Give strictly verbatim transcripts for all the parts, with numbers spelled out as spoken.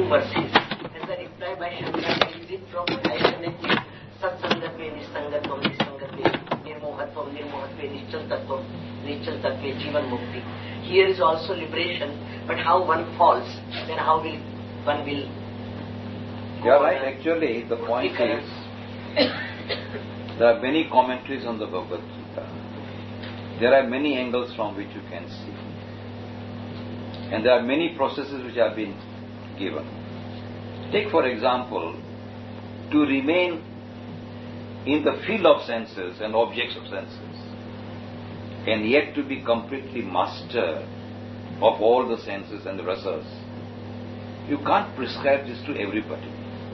two verses. As a reply by Shankara, is it from alternately Satsangatve, Nisangatvam, Nisangatve, Nirmohatvam, Nirmohatve, Nischaltatvam, Nischaltatve, Jivan Mukti. Here is also liberation, but how one falls, then how will one will You are right. Actually, the point is, there are many commentaries on the Bhagavad Gita. There are many angles from which you can see. And there are many processes which have been given. Take, for example, to remain in the field of senses and objects of senses, and yet to be completely master of all the senses and the rasas. You can't prescribe this to everybody.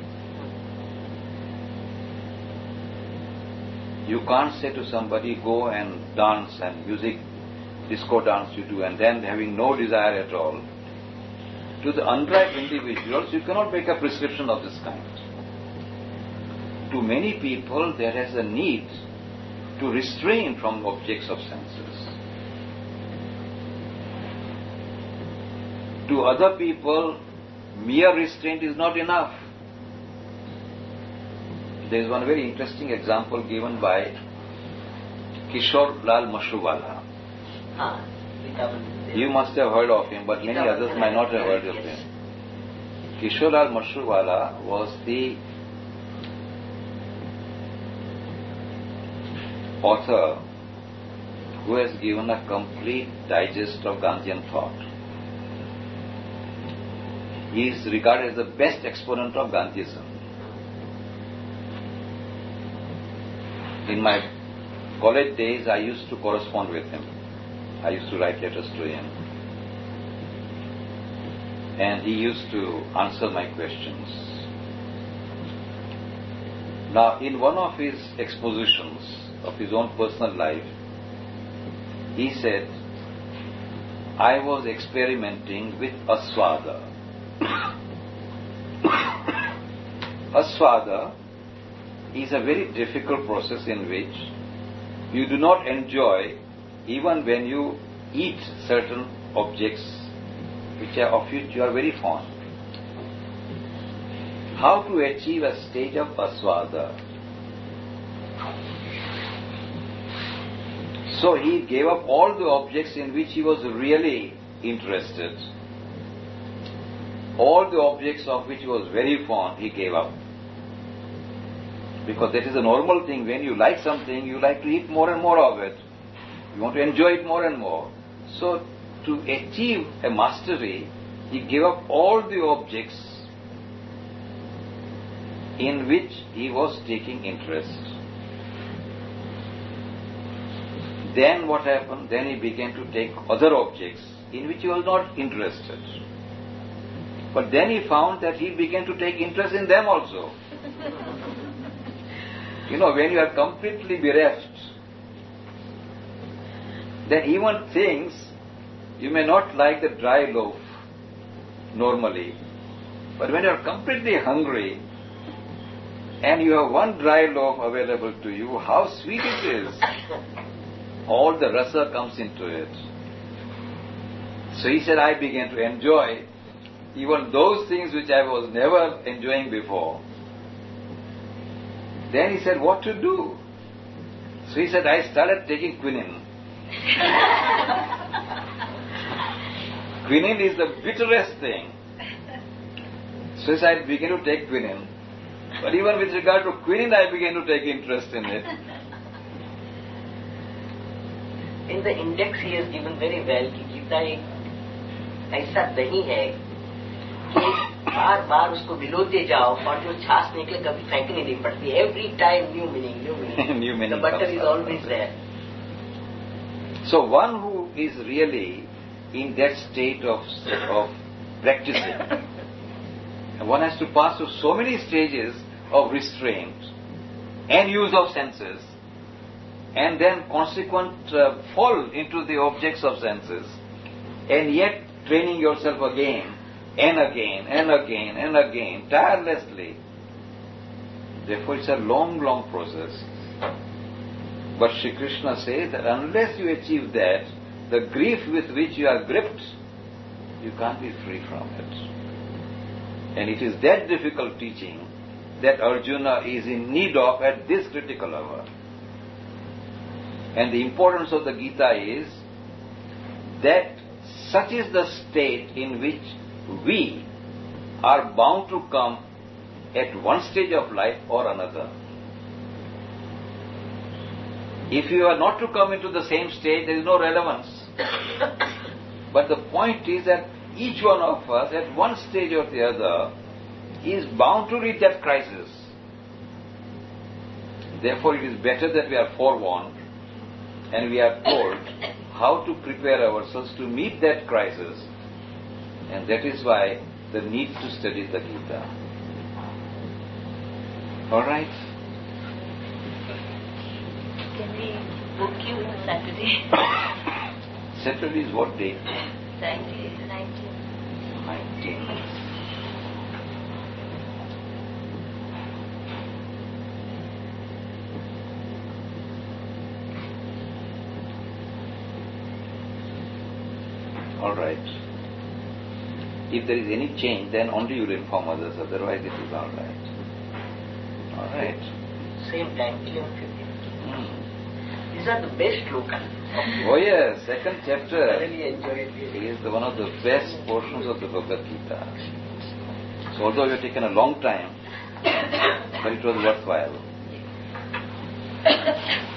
You can't say to somebody, go and dance and music, disco dance you do, and then having no desire at all. To the unripe individuals, you cannot make a prescription of this kind. To many people, there is a need to restrain from objects of senses. To other people, mere restraint is not enough. There is one very interesting example given by Kishore Lal Mashruwala. Ah, you must have heard of him, but many others might not have heard of him. Kishore Lal Mashruwala was the author who has given a complete digest of Gandhian thought. He is regarded as the best exponent of Gandhism. In my college days, I used to correspond with him. I used to write letters to him. And he used to answer my questions. Now, in one of his expositions of his own personal life, he said, I was experimenting with aswada. Aswada is a very difficult process in which you do not enjoy even when you eat certain objects which are of which you are very fond. How to achieve a stage of aswada? So he gave up all the objects in which he was really interested. All the objects of which he was very fond, he gave up. Because that is a normal thing. When you like something, you like to eat more and more of it. You want to enjoy it more and more. So, to achieve a mastery, he gave up all the objects in which he was taking interest. Then what happened? Then he began to take other objects in which he was not interested. But then he found that he began to take interest in them also. You know, when you are completely bereft, then even things, you may not like the dry loaf normally, but when you are completely hungry and you have one dry loaf available to you, how sweet it is. All the rasa comes into it. So he said, I began to enjoy even those things which I was never enjoying before. Then he said, what to do? So he said, I started taking quinine. Quinine is the bitterest thing. So he said, I began to take quinine. But even with regard to quinine, I began to take interest in it. In the index he has given very well कि गीता एक ऐसा दही है कि बार बार उसको भिगोते जाओ और जो छाछ निकले कभी फेंकनी नहीं पड़ती. Every time new meaning, new meaning. New meaning. The butter is always there. So one who is really in that state of of practicing, one has to pass through so many stages of restraint and use of senses, and then consequent uh, fall into the objects of senses, and yet training yourself again and again and again and again tirelessly. Therefore it's a long, long process. But Shri Krishna says that unless you achieve that, the grief with which you are gripped, you can't be free from it. And it is that difficult teaching that Arjuna is in need of at this critical hour. And the importance of the Gita is that such is the state in which we are bound to come at one stage of life or another. If you are not to come into the same stage, there is no relevance. But the point is that each one of us at one stage or the other is bound to reach that crisis. Therefore, it is better that we are forewarned and we are told how to prepare ourselves to meet that crisis. And that is why the need to study the Gita. All right? Can we book you on Saturday? Saturday is what day? Saturday, nineteenth. nineteenth. All right. If there is any change, then only you will inform others. Otherwise, it is all right. All right. Same time, eleven fifty. Hmm. These are the best slokas. Oh yes, second chapter I really enjoyed it. is the one of the best portions of the Bhagavad Gita. So although it has taken a long time, but it was worthwhile.